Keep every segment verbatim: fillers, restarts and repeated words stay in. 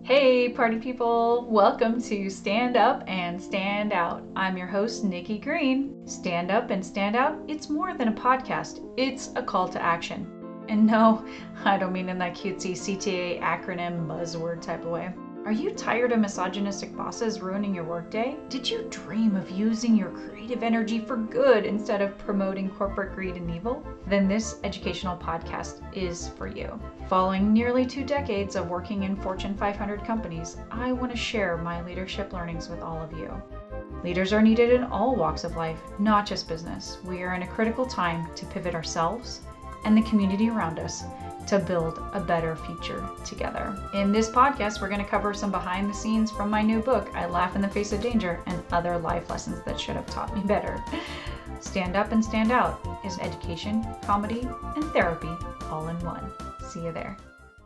Hey, party people! Welcome to Stand Up and Stand Out. I'm your host, Nikki Green. Stand Up and Stand Out, it's more than a podcast, it's a call to action. And no, I don't mean in that cutesy C T A acronym buzzword type of way. Are you tired of misogynistic bosses ruining your workday? Did you dream of using your creative energy for good instead of promoting corporate greed and evil? Then this educational podcast is for you. Following nearly two decades of working in Fortune five hundred companies, I want to share my leadership learnings with all of you. Leaders are needed in all walks of life, not just business. We are in a critical time to pivot ourselves and the community around us to build a better future together. In this podcast, we're going to cover some behind the scenes from my new book, I Laugh in the Face of Danger, and other life lessons that should have taught me better. Stand Up and Stand Out is education, comedy, and therapy all in one. See you there.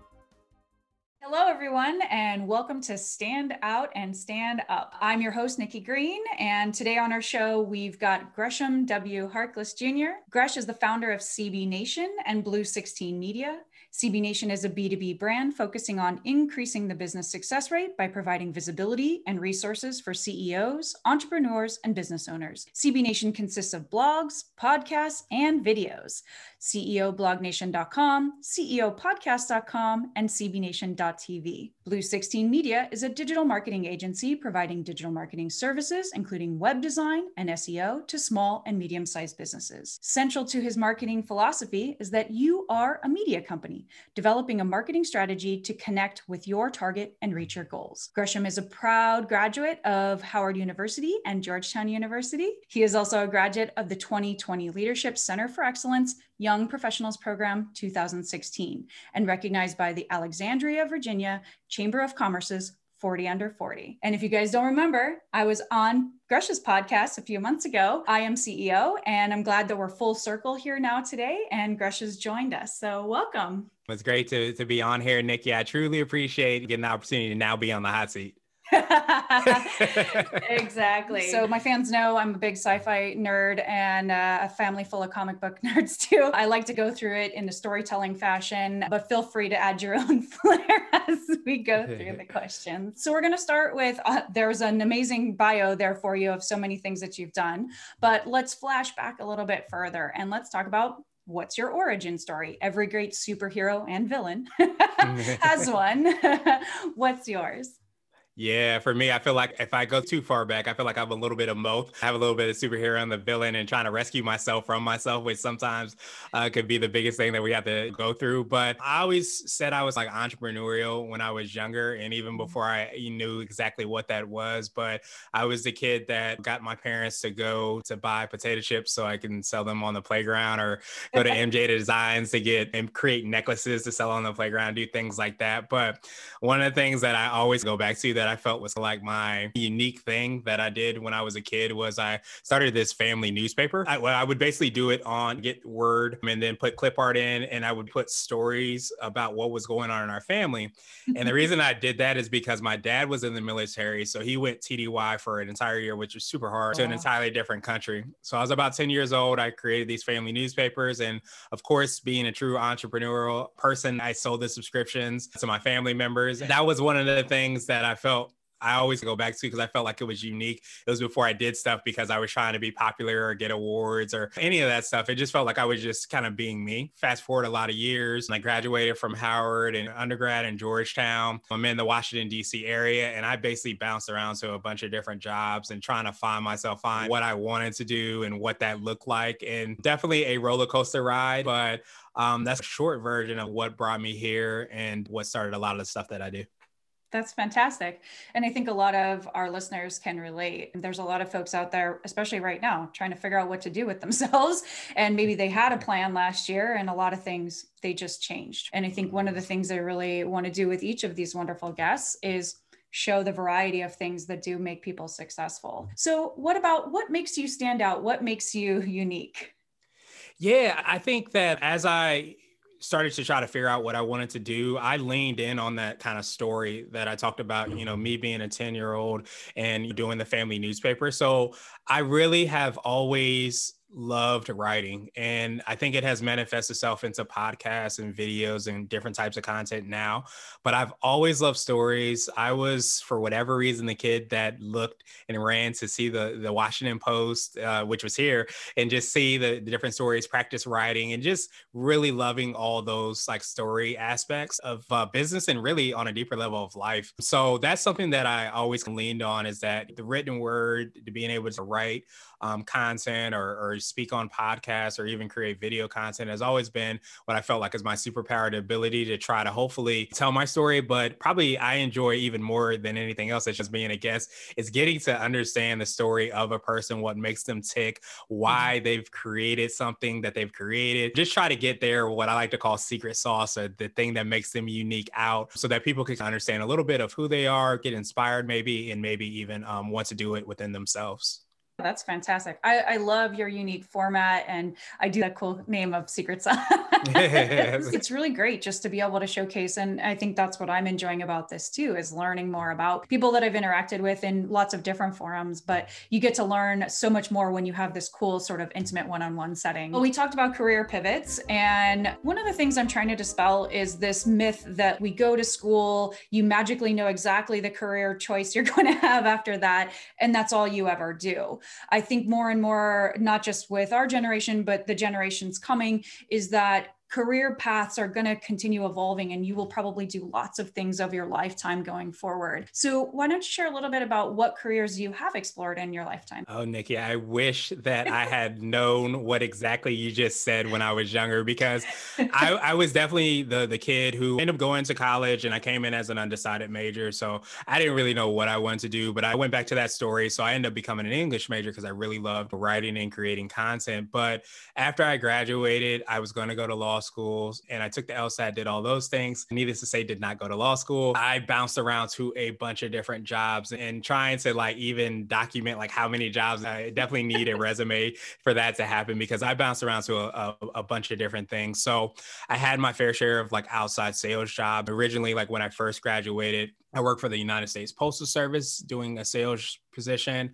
Hello, everyone, and welcome to Stand Out and Stand Up. I'm your host, Nikki Green, and today on our show, we've got Gresham W. Harkless Junior Gresh is the founder of C B Nation and Blue sixteen Media. C B Nation is a B two B brand focusing on increasing the business success rate by providing visibility and resources for C E Os, entrepreneurs, and business owners. C B Nation consists of blogs, podcasts, and videos. C E O blog nation dot com, C E O podcast dot com, and C B nation dot T V. Blue sixteen Media is a digital marketing agency providing digital marketing services, including web design and S E O, to small and medium-sized businesses. Central to his marketing philosophy is that you are a media company, developing a marketing strategy to connect with your target and reach your goals. Gresham is a proud graduate of Howard University and Georgetown University. He is also a graduate of the twenty twenty Leadership Center for Excellence Young Professionals Program two thousand sixteen and recognized by the Alexandria, Virginia Chamber of Commerce's forty under forty. And if you guys don't remember, I was on Gresh's podcast a few months ago. I am C E O, and I'm glad that we're full circle here now today, and Gresh has joined us. So welcome. It's great to, to be on here, Nikki. I truly appreciate getting the opportunity to now be on the hot seat. Exactly. So my fans know I'm a big sci-fi nerd and uh, a family full of comic book nerds too. I like to go through it in a storytelling fashion, but feel free to add your own flair as we go through the questions. So we're going to start with, uh, there's an amazing bio there for you of so many things that you've done, but let's flash back a little bit further and let's talk about what's your origin story? Every great superhero and villain has one. What's yours? Yeah, for me, I feel like if I go too far back, I feel like I have a little bit of both. I have a little bit of superhero and the villain and trying to rescue myself from myself, which sometimes uh, could be the biggest thing that we have to go through. But I always said I was like entrepreneurial when I was younger and even before I knew exactly what that was. But I was the kid that got my parents to go to buy potato chips so I can sell them on the playground or go to M J Designs to get and create necklaces to sell on the playground, do things like that. But one of the things that I always go back to that I felt was like my unique thing that I did when I was a kid was I started this family newspaper. I, well, I would basically do it on get word and then put clip art in, and I would put stories about what was going on in our family. And the reason I did that is because my dad was in the military. So he went T D Y for an entire year, which was super hard, to an entirely different country. So I was about ten years old. I created these family newspapers. And of course, being a true entrepreneurial person, I sold the subscriptions to my family members. That was one of the things that I felt I always go back to because I felt like it was unique. It was before I did stuff because I was trying to be popular or get awards or any of that stuff. It just felt like I was just kind of being me. Fast forward a lot of years, and I graduated from Howard and undergrad in Georgetown. I'm in the Washington, D C area, and I basically bounced around to a bunch of different jobs and trying to find myself, find what I wanted to do and what that looked like. And definitely a roller coaster ride, but um, that's a short version of what brought me here and what started a lot of the stuff that I do. That's fantastic. And I think a lot of our listeners can relate. There's a lot of folks out there, especially right now, trying to figure out what to do with themselves. And maybe they had a plan last year and a lot of things, they just changed. And I think one of the things I really want to do with each of these wonderful guests is show the variety of things that do make people successful. So what about what makes you stand out? What makes you unique? Yeah, I think that as I started to try to figure out what I wanted to do, I leaned in on that kind of story that I talked about, you know, me being a ten year old and doing the family newspaper. So I really have always loved writing. And I think it has manifested itself into podcasts and videos and different types of content now. But I've always loved stories. I was, for whatever reason, the kid that looked and ran to see the, the Washington Post, uh, which was here, and just see the, the different stories, practice writing, and just really loving all those like story aspects of uh, business and really on a deeper level of life. So that's something that I always leaned on, is that the written word, to being able to write um, content or, or speak on podcasts or even create video content, has always been what I felt like is my superpower, the ability to try to hopefully tell my story. But probably I enjoy even more than anything else, it's just being a guest, is getting to understand the story of a person, what makes them tick, why they've created something that they've created. Just try to get there, what I like to call secret sauce, or the thing that makes them unique out, so that people can understand a little bit of who they are, get inspired maybe, and maybe even um, want to do it within themselves. That's fantastic. I, I love your unique format, and I do that cool name of Secret Sauce. It's really great just to be able to showcase. And I think that's what I'm enjoying about this too, is learning more about people that I've interacted with in lots of different forums, but you get to learn so much more when you have this cool sort of intimate one-on-one setting. Well, we talked about career pivots, and one of the things I'm trying to dispel is this myth that we go to school, you magically know exactly the career choice you're going to have after that, and that's all you ever do. I think more and more, not just with our generation, but the generations coming, is that career paths are going to continue evolving, and you will probably do lots of things of your lifetime going forward. So why don't you share a little bit about what careers you have explored in your lifetime? Oh, Nikki, I wish that I had known what exactly you just said when I was younger, because I, I was definitely the, the kid who ended up going to college, and I came in as an undecided major. So I didn't really know what I wanted to do, but I went back to that story. So I ended up becoming an English major because I really loved writing and creating content. But after I graduated, I was going to go to law schools, and I took the LSAT, did all those things. Needless to say, did not go to law school. I bounced around to a bunch of different jobs, and trying to like even document like how many jobs. I definitely need a resume for that to happen, because I bounced around to a, a, a bunch of different things. So I had my fair share of like outside sales jobs. Originally, like when I first graduated, I worked for the United States Postal Service doing a sales position.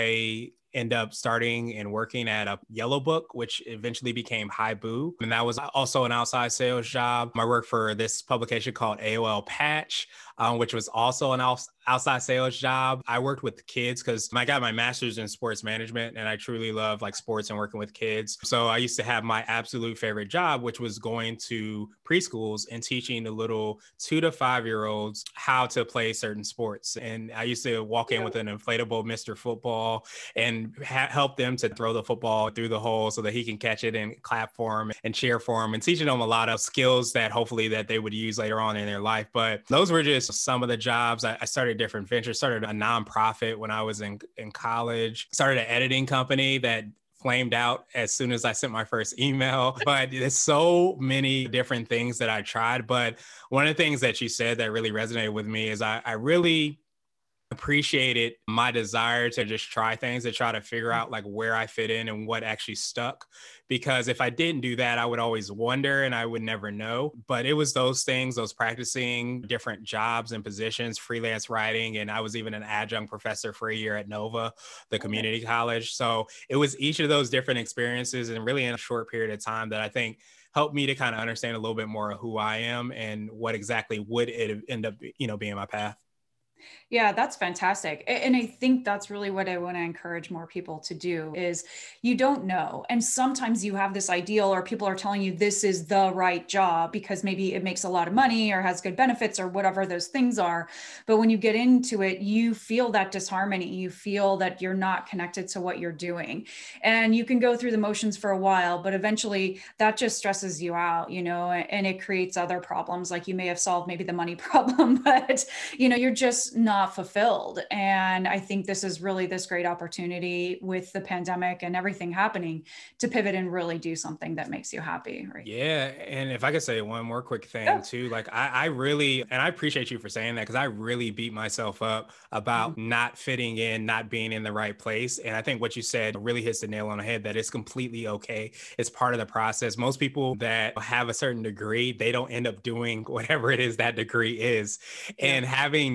I end up starting and working at a Yellow Book, which eventually became Haibu. And that was also an outside sales job. I worked for this publication called A O L Patch, um, which was also an outside outside sales job. I worked with kids because I got my master's in sports management, and I truly love like sports and working with kids. So I used to have my absolute favorite job, which was going to preschools and teaching the little two to five year olds how to play certain sports. And I used to walk in with an inflatable Mister Football and ha- help them to throw the football through the hole so that he can catch it, and clap for him and cheer for him, and teaching them a lot of skills that hopefully that they would use later on in their life. But those were just some of the jobs. I, I started different ventures, started a nonprofit when I was in, in college, started an editing company that flamed out as soon as I sent my first email. But there's so many different things that I tried. But one of the things that you said that really resonated with me is I, I really appreciated my desire to just try things, to try to figure out like where I fit in and what actually stuck. Because if I didn't do that, I would always wonder and I would never know. But it was those things, those practicing different jobs and positions, freelance writing. And I was even an adjunct professor for a year at Nova, the community college. So it was each of those different experiences, and really in a short period of time, that I think helped me to kind of understand a little bit more of who I am and what exactly would it end up, you know, being my path. Yeah, that's fantastic. And I think that's really what I want to encourage more people to do is you don't know. And sometimes you have this ideal, or people are telling you this is the right job because maybe it makes a lot of money or has good benefits or whatever those things are. But when you get into it, you feel that disharmony. You feel that you're not connected to what you're doing. And you can go through the motions for a while, but eventually that just stresses you out, you know, and it creates other problems. Like you may have solved maybe the money problem, but, you know, you're just not fulfilled. And I think this is really this great opportunity with the pandemic and everything happening to pivot and really do something that makes you happy. Right. Yeah. And if I could say one more quick thing Yeah. too, like I, I really, and I appreciate you for saying that, because I really beat myself up about mm-hmm. not fitting in, not being in the right place. And I think what you said really hits the nail on the head, that it's completely okay. It's part of the process. Most people that have a certain degree, they don't end up doing whatever it is that degree is. Yeah. And having known that,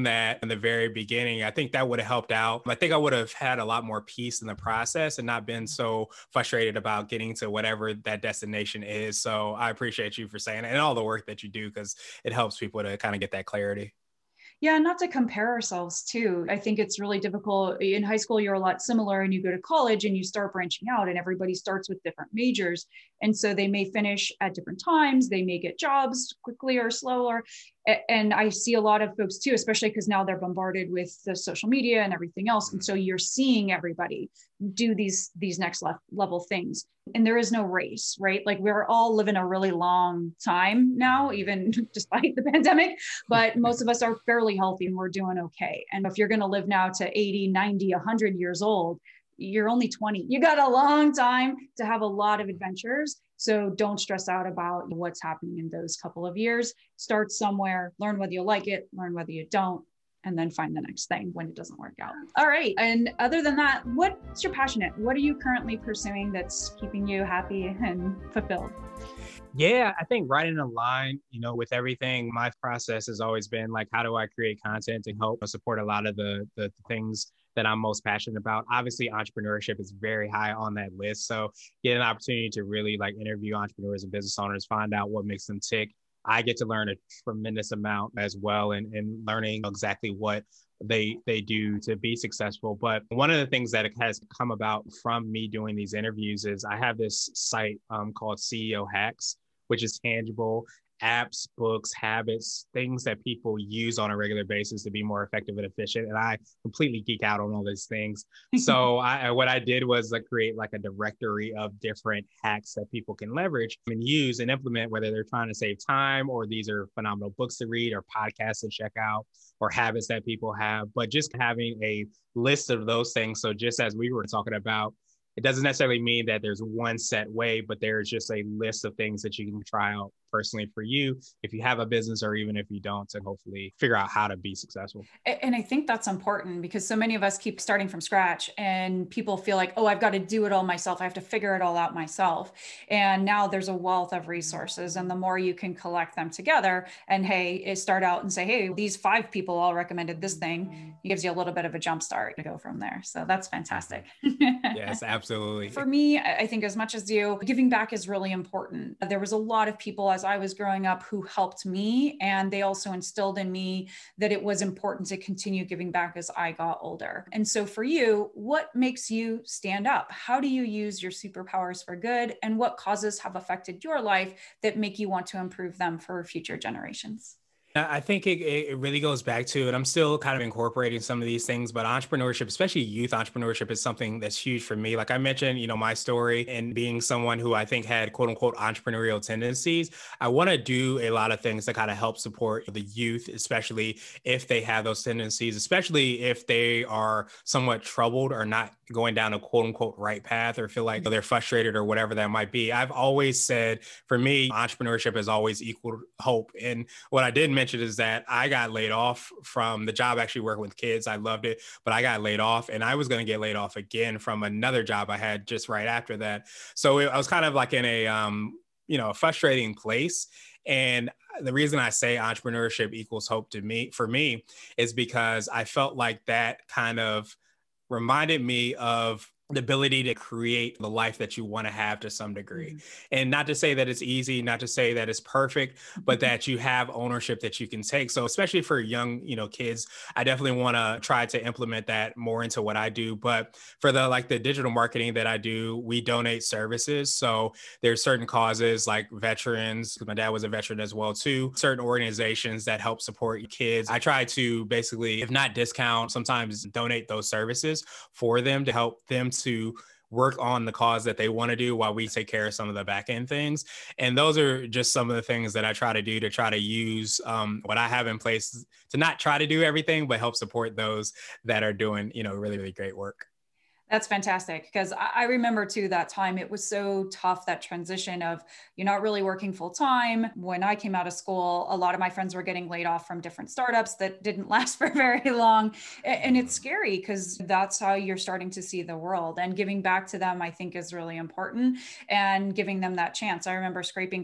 that in the very beginning, I think that would have helped out. I think I would have had a lot more peace in the process and not been so frustrated about getting to whatever that destination is. So I appreciate you for saying it and all the work that you do, because it helps people to kind of get that clarity. Yeah, not to compare ourselves too. I think it's really difficult. In high school, you're a lot similar, and you go to college and you start branching out, and everybody starts with different majors. And so they may finish at different times. They may get jobs quickly or slower. And I see a lot of folks too, especially because now they're bombarded with the social media and everything else. And so you're seeing everybody do these, these next level things. And there is no race, right? Like we're all living a really long time now, even despite the pandemic, but most of us are fairly healthy and we're doing okay. And if you're going to live now to eighty, ninety, one hundred years old, you're only twenty. You got a long time to have a lot of adventures. So don't stress out about what's happening in those couple of years. Start somewhere, learn whether you like it, learn whether you don't, and then find the next thing when it doesn't work out. All right. And other than that, what's your passion in? What are you currently pursuing that's keeping you happy and fulfilled? Yeah, I think right in a line, you know, with everything, my process has always been like, how do I create content to help support a lot of the, the things that I'm most passionate about? Obviously, entrepreneurship is very high on that list. So get an opportunity to really like interview entrepreneurs and business owners, find out what makes them tick. I get to learn a tremendous amount as well, and, and learning exactly what they they do to be successful. But one of the things that has come about from me doing these interviews is I have this site um, called C E O Hacks, which is tangible apps, books, habits, things that people use on a regular basis to be more effective and efficient. And I completely geek out on all these things. So I, what I did was like create like a directory of different hacks that people can leverage and use and implement, whether they're trying to save time or these are phenomenal books to read or podcasts to check out or habits that people have, but just having a list of those things. So just as we were talking about, it doesn't necessarily mean that there's one set way, but there's just a list of things that you can try out personally for you if you have a business or even if you don't, to hopefully figure out how to be successful. And I think that's important because so many of us keep starting from scratch and people feel like, oh, I've got to do it all myself. I have to figure it all out myself. And now there's a wealth of resources, and the more you can collect them together and hey, start out and say, hey, these five people all recommended this thing, it gives you a little bit of a jump start to go from there. So that's fantastic. Yes, absolutely. For me, I think as much as you, giving back is really important. There was a lot of people as I was growing up who helped me, and they also instilled in me that it was important to continue giving back as I got older. And so for you, what makes you stand up? How do you use your superpowers for good? And what causes have affected your life that make you want to improve them for future generations? I think it, it really goes back to, and I'm still kind of incorporating some of these things, but entrepreneurship, especially youth entrepreneurship, is something that's huge for me. Like I mentioned, you know, my story and being someone who I think had quote unquote entrepreneurial tendencies, I want to do a lot of things to kind of help support the youth, especially if they have those tendencies, especially if they are somewhat troubled or not going down a quote unquote right path or feel like they're frustrated or whatever that might be. I've always said, for me, entrepreneurship has always equaled hope. And what I did mention is that I got laid off from the job actually working with kids. I loved it, but I got laid off and I was going to get laid off again from another job I had just right after that. So it, I was kind of like in a, um, you know, a frustrating place. And the reason I say entrepreneurship equals hope to me, for me, is because I felt like that kind of reminded me of the ability to create the life that you want to have to some degree. Mm-hmm. And not to say that it's easy, not to say that it's perfect, but that you have ownership that you can take. So especially for young, you know, kids, I definitely want to try to implement that more into what I do. But for the, like the digital marketing that I do, we donate services. So there's certain causes like veterans, because my dad was a veteran as well too, certain organizations that help support kids. I try to basically, if not discount, sometimes donate those services for them to help them to work on the cause that they want to do while we take care of some of the back end things. And those are just some of the things that I try to do to try to use um, what I have in place to not try to do everything, but help support those that are doing, you know, really, really great work. That's fantastic, because I remember too that time it was so tough, that transition of you're not really working full time. When I came out of school, a lot of my friends were getting laid off from different startups that didn't last for very long. And it's scary because that's how you're starting to see the world, and giving back to them, I think, is really important, and giving them that chance. I remember scraping for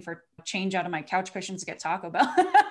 change out of my couch cushions to get Taco Bell.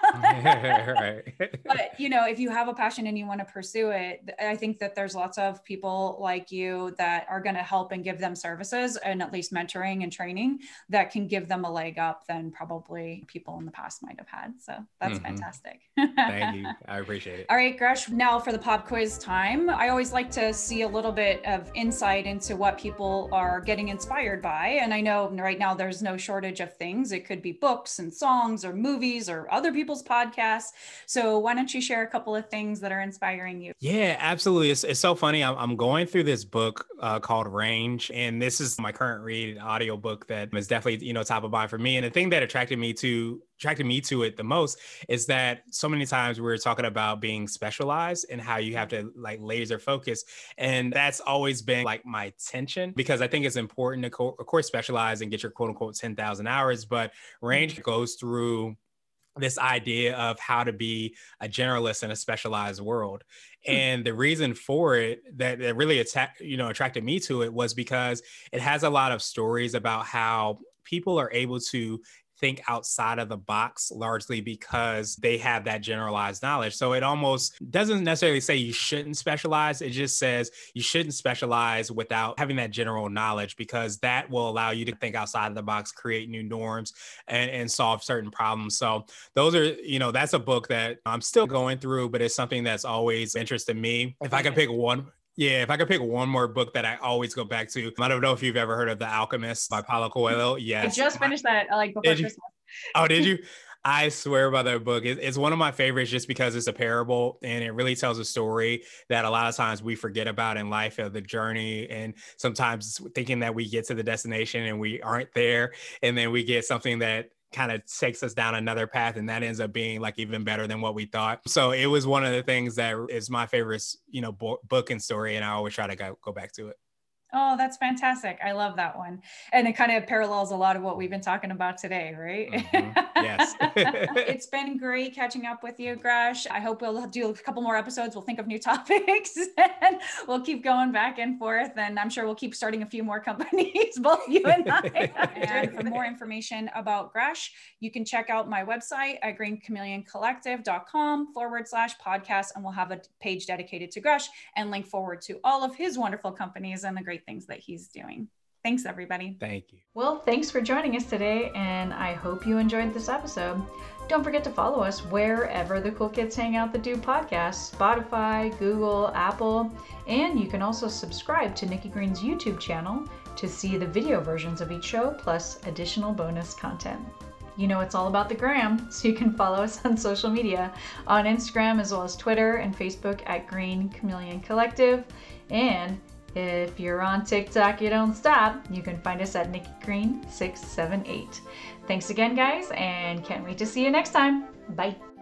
Right. But, you know, if you have a passion and you want to pursue it, I think that there's lots of people like you that are going to help and give them services and at least mentoring and training that can give them a leg up than probably people in the past might have had. So that's mm-hmm. fantastic. Thank you. I appreciate it. All right, Gresh, now for the pop quiz time. I always like to see a little bit of insight into what people are getting inspired by. And I know right now there's no shortage of things. It could be books and songs or movies or other people's podcasts. So why don't you share a couple of things that are inspiring you? Yeah, absolutely. It's, it's so funny. I'm, I'm going through this book uh, called Range, and this is my current read audio book that is definitely, you know, top of mind for me. And the thing that attracted me to attracted me to it the most is that so many times we're talking about being specialized and how you have to like laser focus. And that's always been like my tension, because I think it's important to, co- of course, specialize and get your quote unquote ten thousand hours, but Range goes through this idea of how to be a generalist in a specialized world. And the reason for it that, that really atta- you know, attracted me to it was because it has a lot of stories about how people are able to think outside of the box, largely because they have that generalized knowledge. So it almost doesn't necessarily say you shouldn't specialize. It just says you shouldn't specialize without having that general knowledge, because that will allow you to think outside of the box, create new norms, and, and solve certain problems. So those are, you know, that's a book that I'm still going through, but it's something that's always interested me. If I could pick one, Yeah, if I could pick one more book that I always go back to, I don't know if you've ever heard of The Alchemist by Paulo Coelho. Yes. I just finished that like before Did you? Christmas. Oh, did you? I swear by that book. It, it's one of my favorites just because it's a parable, and it really tells a story that a lot of times we forget about in life, of the journey, and sometimes thinking that we get to the destination and we aren't there. And then we get something that kind of takes us down another path, and that ends up being like even better than what we thought. So it was one of the things that is my favorite, you know, bo- book and story, and I always try to go, go back to it. Oh, that's fantastic. I love that one. And it kind of parallels a lot of what we've been talking about today, right? Mm-hmm. Yes. It's been great catching up with you, Gresh. I hope we'll do a couple more episodes. We'll think of new topics and we'll keep going back and forth. And I'm sure we'll keep starting a few more companies, both you and I. And for more information about Gresh, you can check out my website at green chameleon collective dot com forward slash podcast. And we'll have a page dedicated to Gresh and link forward to all of his wonderful companies and the great things that he's doing. Thanks, everybody. Thank you. Well, thanks for joining us today, and I hope you enjoyed this episode. Don't forget to follow us wherever the cool kids hang out that do podcasts, Spotify, Google, Apple, and you can also subscribe to Nikki Green's YouTube channel to see the video versions of each show, plus additional bonus content. You know it's all about the gram, so you can follow us on social media, on Instagram as well as Twitter and Facebook at Green Chameleon Collective. And if you're on TikTok, you don't stop. You can find us at Nikki Green six seven eight. Thanks again, guys, and can't wait to see you next time. Bye.